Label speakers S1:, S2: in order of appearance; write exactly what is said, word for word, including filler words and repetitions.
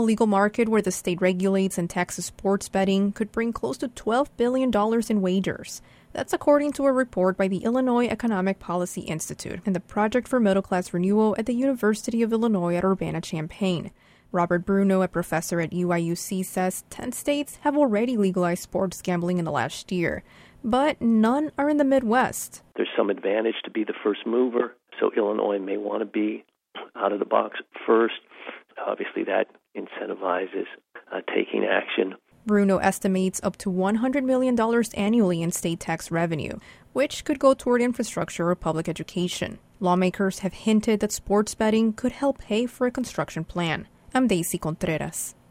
S1: legal market where the state regulates and taxes sports betting could bring close to twelve billion dollars in wagers. That's according to a report by the Illinois Economic Policy Institute and the Project for Middle-Class Renewal at the University of Illinois at Urbana-Champaign. Robert Bruno, a professor at U I U C, says ten states have already legalized sports gambling in the last year, but none are in the Midwest.
S2: There's some advantage to be the first mover, so Illinois may want to be out of the box first. Obviously, that incentivizes uh, taking action.
S1: Bruno estimates up to one hundred million dollars annually in state tax revenue, which could go toward infrastructure or public education. Lawmakers have hinted that sports betting could help pay for a construction plan. I'm Daisy Contreras.